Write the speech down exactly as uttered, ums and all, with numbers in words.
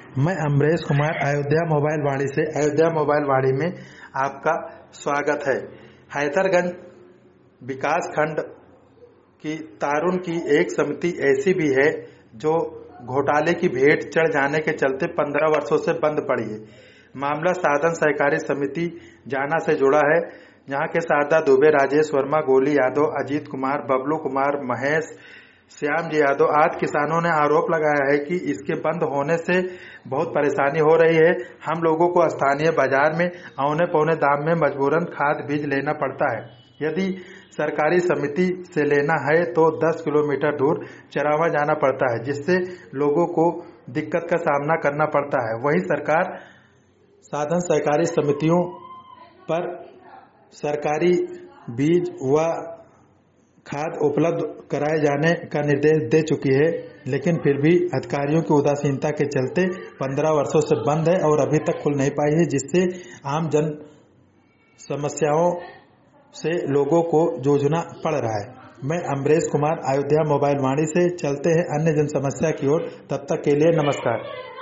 मैं अमरेश कुमार अयोध्या मोबाइल वाड़ी से अयोध्या मोबाइल वाड़ी में आपका स्वागत है। हैदरगंज विकास खंड की तारुण की एक समिति ऐसी भी है जो घोटाले की भेंट चढ़ जाने के चलते पंद्रह वर्षों से बंद पड़ी है। मामला साधन सहकारी समिति जाना से जुड़ा है। यहाँ के शारदा दुबे, राजेश वर्मा, गोली यादव, अजीत कुमार, बबलू कुमार, महेश, श्याम जी यादव आदि किसानों ने आरोप लगाया है कि इसके बंद होने से बहुत परेशानी हो रही है। हम लोगों को स्थानीय बाजार में औने पौने दाम में मजबूरन खाद बीज लेना पड़ता है। यदि सरकारी समिति से लेना है तो दस किलोमीटर दूर चरावा जाना पड़ता है, जिससे लोगों को दिक्कत का सामना करना पड़ता है। वहीं सरकार साधन सहकारी समितियों पर सरकारी बीज व खाद उपलब्ध कराए जाने का निर्देश दे चुकी है, लेकिन फिर भी अधिकारियों की उदासीनता के चलते पंद्रह वर्षों से बंद है और अभी तक खुल नहीं पाई है, जिससे आम जन समस्याओं से लोगों को जूझना पड़ रहा है। मैं अमरेश कुमार अयोध्या मोबाइल वाणी से। चलते हैं अन्य जन समस्या की ओर। तब तक के लिए नमस्कार।